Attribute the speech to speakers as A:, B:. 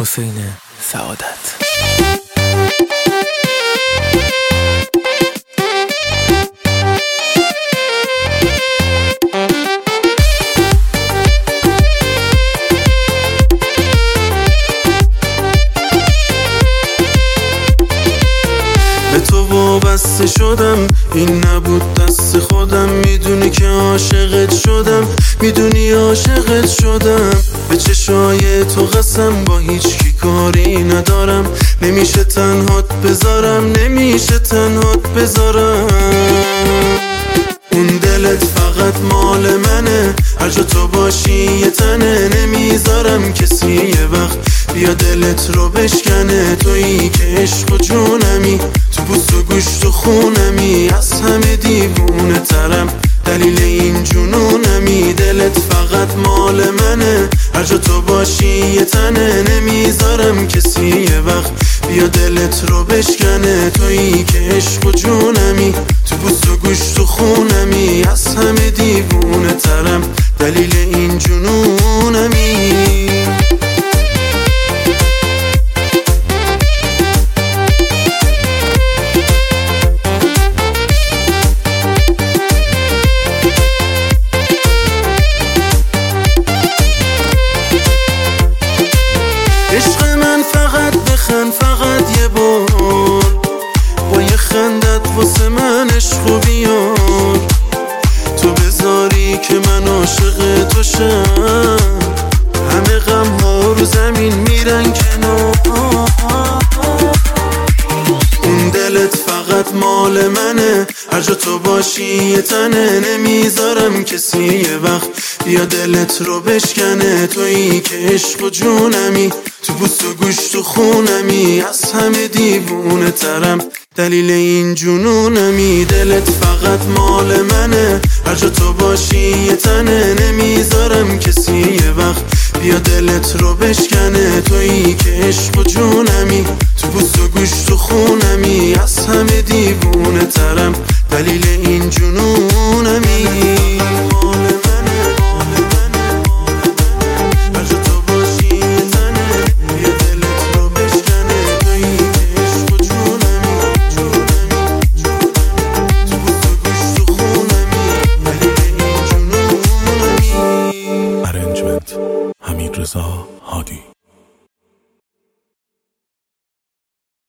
A: حسین سعادت.
B: به تو وابسته شدم، این نبود دست خودم. میدونی که عاشقت شدم، میدونی عاشقت شدم. به چشای تو قسم با هیچ کی کاری ندارم. نمیشه تنهات بذارم، نمیشه تنهات بذارم. اون دلت فقط مال منه، هر جا تو باشی یه تنه. نمیذارم کسی یه وقت بیا دلت رو بشکنه. تویی که عشق و جونمی، تو پوست و گوشت و خونمی. از همه دیوونه ترم، دلیل این جنونمی. دلت فقط مال منه، هر جا تو باشی یه تنه. نمیذارم کسی یه وقت بیا دلت رو بشکنه. تویی که عشق و جونمی، تو پوست و گوشت و خونمی. از همه دیوونه ترم، دلیل این جنونمی. عشق من فقط بخند، فقط یه بار با یه خندت واسه من عشقو بیار. تو بذاری که من عاشق تو شم، همه غم ها رو زمین میرن کنار. اون دلت فقط مال منه، هر جا تو باشی یه تنه. نمیذارم کسی یه وقت بیا دلت رو بشکنه. تویی که عشق و جونمی، تو پوست و گوشت و خونمی. از همه دیوونه ترم، دلیل این جنونمی. دلت فقط مال منه، هر جا تو باشی یه تنه. نمیذارم کسی یه وقت بیا دلت رو بشکنه. تویی که عشق و جونمی، تو پوست و گوشت و خونمی. از همه دیوونه ترم، دلیل این جنونمی.
A: حمید رضا